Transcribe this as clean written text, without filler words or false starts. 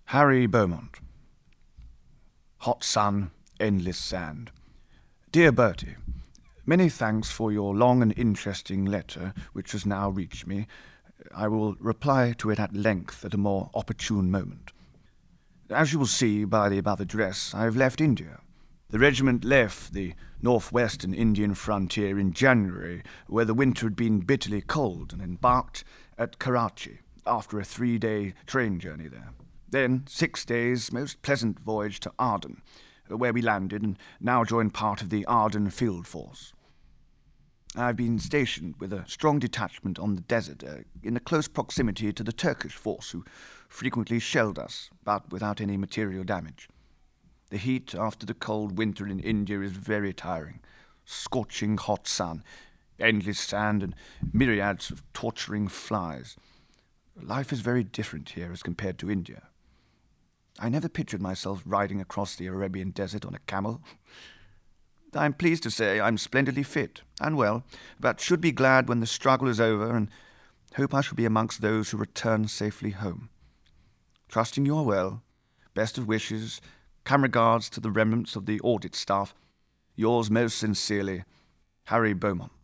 Harry Beaumont. Hot sun, endless sand. Dear Bertie, many thanks for your long and interesting letter, which has now reached me. I will reply to it at length at a more opportune moment. As you will see by the above address, I have left India. The regiment left the northwestern Indian frontier in January, where the winter had been bitterly cold, and embarked at Karachi after a 3-day train journey there. Then 6 days' most pleasant voyage to Aden, where we landed and now join part of the Aden Field Force. I have been stationed with a strong detachment on the desert, in a close proximity to the Turkish force, who frequently shelled us, but without any material damage. The heat after the cold winter in India is very tiring. Scorching hot sun, endless sand, and myriads of torturing flies. Life is very different here as compared to India. I never pictured myself riding across the Arabian desert on a camel. I am pleased to say I am splendidly fit and well, but should be glad when the struggle is over, and hope I shall be amongst those who return safely home. Trusting you are well, best of wishes, kind regards to the remnants of the audit staff. Yours most sincerely, Harry Beaumont.